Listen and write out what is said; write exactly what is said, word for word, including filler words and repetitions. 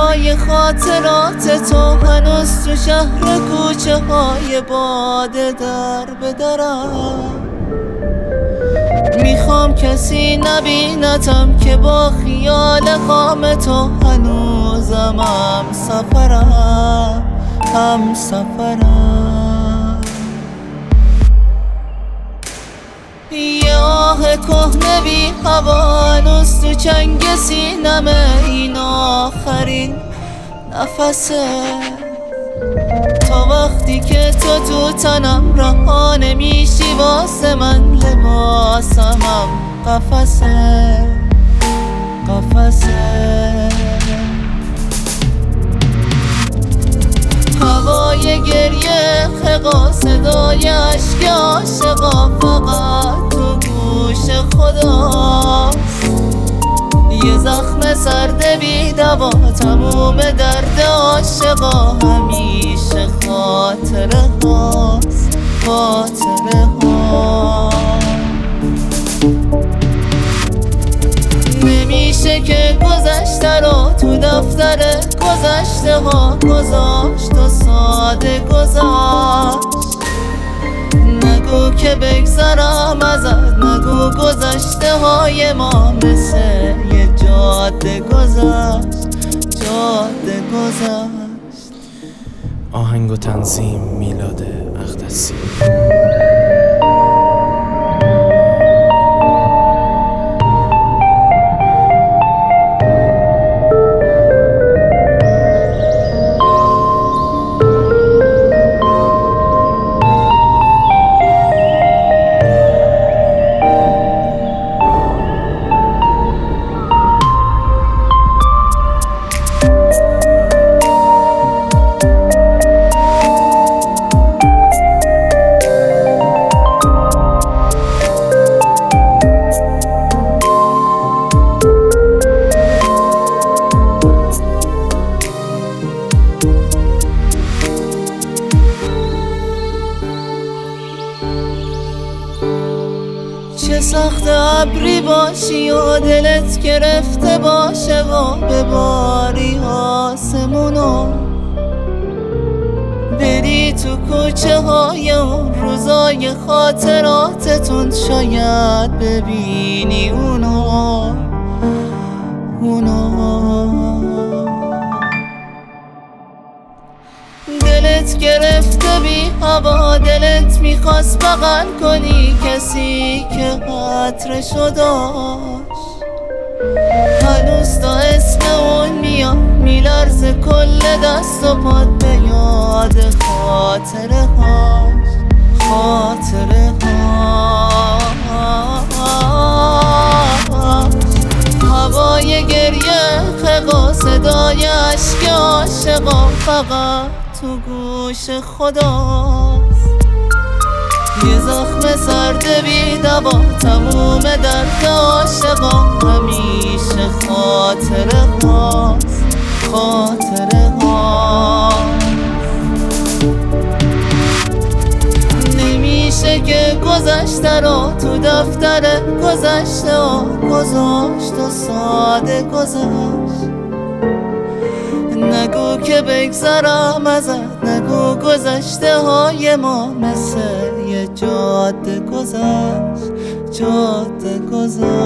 صدای خاطرات تو هنوز تو شهر کوچه های باده در به درم. میخوام کسی نبینتم که با خیال خام تو هنوزم هم سفرم هم سفرم. یه آه کهنه بی هوا هنوز تو چنگ سینمه، این آخرین نفسه. تا وقتی که تو تو تنم رها نمیشی واسه من، لباسمم قفسه قفسه. هوای گریه خقا، صدای عشق عاشقا فقط تو گوش خداست. یه زخم سرد بی دوا تموم درد عاشقا، همیشه خاطره هاست خاطره ها. نمیشه که گذشته رو تو دفتر گذشته ها گذاشت و ساده گذشت. نگو که بگذرم ازت، نگو گذشته های ما مثل یه جاده گذشت جاده گذشت. آهنگ و تنظیم میلاد اقدسی. چه سخت ابری باشی و دلت گرفته باشه و بباری آسمونو، بری تو کوچه های اون روزای خاطراتتون، شاید ببینی اونو اونو. دلت گرفته بی هوا، دلت میخواست بغل کنی کسی که عطرشو داشت. هنوز تا اسم اون میاد میلرزه کل دست و پات به یاد خاطره هاش خاطره هاش. هوای گریه خقا، صدای عشق عاشقا فقط تو گوش خداست. یه زخم سرد بی دوا تموم درد عاشقا، همیشه خاطره هاست خاطره هاست. نمیشه که گذشته رو تو دفتر گذشته ها گذاشت و ساده گذشت. نگو که بگذرم ازت، نگو گذشته های ما مثل یه جاده گذشت جاده گذشت.